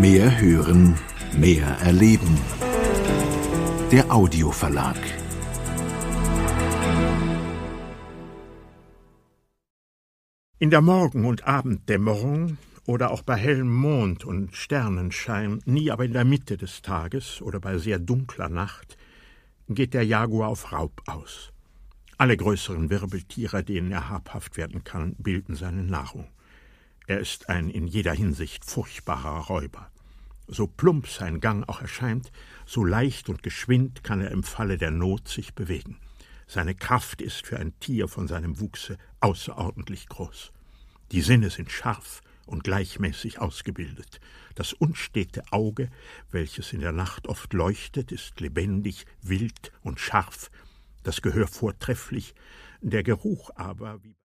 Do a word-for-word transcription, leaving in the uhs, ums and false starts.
Mehr hören, mehr erleben. Der Audioverlag. In der Morgen- und Abenddämmerung oder auch bei hellem Mond und Sternenschein, nie aber in der Mitte des Tages oder bei sehr dunkler Nacht, geht der Jaguar auf Raub aus. Alle größeren Wirbeltiere, denen er habhaft werden kann, bilden seine Nahrung. Er ist ein in jeder Hinsicht furchtbarer Räuber. So plump sein Gang auch erscheint, so leicht und geschwind kann er im Falle der Not sich bewegen. Seine Kraft ist für ein Tier von seinem Wuchse außerordentlich groß. Die Sinne sind scharf und gleichmäßig ausgebildet. Das unstete Auge, welches in der Nacht oft leuchtet, ist lebendig, wild und scharf. Das Gehör vortrefflich, der Geruch aber, wie